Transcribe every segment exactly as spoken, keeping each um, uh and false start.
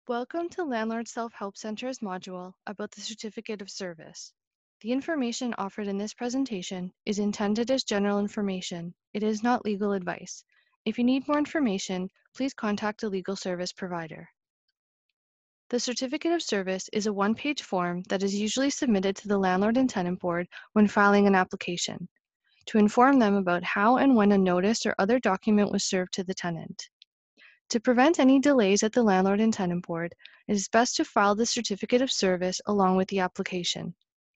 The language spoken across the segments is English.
Welcome to Landlord Self-Help Center's module about the Certificate of Service. The information offered in this presentation is intended as general information. It is not legal advice. If you need more information, please contact a legal service provider. The Certificate of Service is a one-page form that is usually submitted to the Landlord and Tenant Board when filing an application, to inform them about how and when a notice or other document was served to the tenant. To prevent any delays at the Landlord and Tenant Board, it is best to file the Certificate of Service along with the application.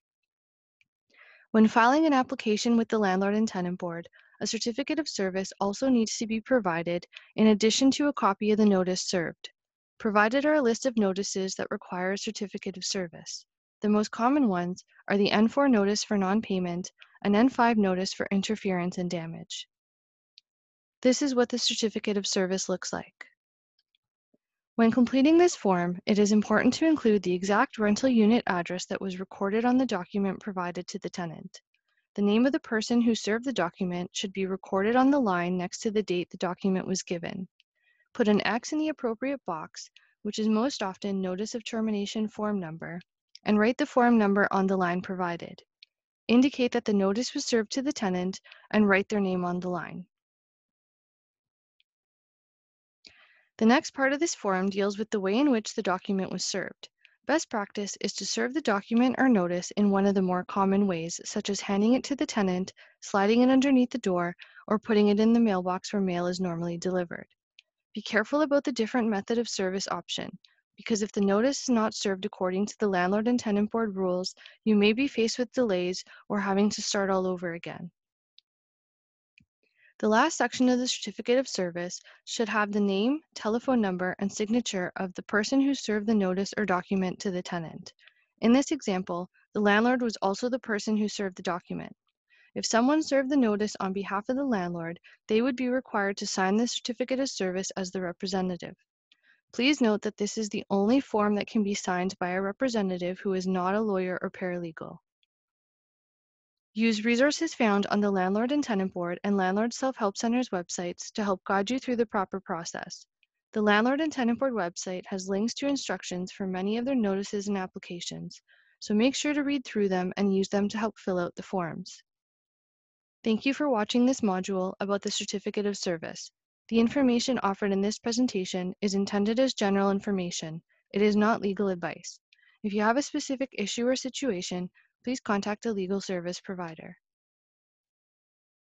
When filing an application with the Landlord and Tenant Board, a Certificate of Service also needs to be provided in addition to a copy of the notice served. Provided are a list of notices that require a Certificate of Service. The most common ones are the N four notice for non-payment and N five notice for interference and damage. This is what the Certificate of Service looks like. When completing this form, it is important to include the exact rental unit address that was recorded on the document provided to the tenant. The name of the person who served the document should be recorded on the line next to the date the document was given. Put an X in the appropriate box, which is most often Notice of Termination Form Number, and write the form number on the line provided. Indicate that the notice was served to the tenant and write their name on the line. The next part of this form deals with the way in which the document was served. Best practice is to serve the document or notice in one of the more common ways, such as handing it to the tenant, sliding it underneath the door, or putting it in the mailbox where mail is normally delivered. Be careful about the different method of service option, because if the notice is not served according to the Landlord and Tenant Board rules, you may be faced with delays or having to start all over again. The last section of the Certificate of Service should have the name, telephone number, and signature of the person who served the notice or document to the tenant. In this example, the landlord was also the person who served the document. If someone served the notice on behalf of the landlord, they would be required to sign the Certificate of Service as the representative. Please note that this is the only form that can be signed by a representative who is not a lawyer or paralegal. Use resources found on the Landlord and Tenant Board and Landlord Self-Help Center's websites to help guide you through the proper process. The Landlord and Tenant Board website has links to instructions for many of their notices and applications, so make sure to read through them and use them to help fill out the forms. Thank you for watching this module about the Certificate of Service. The information offered in this presentation is intended as general information. It is not legal advice. If you have a specific issue or situation, please contact a legal service provider.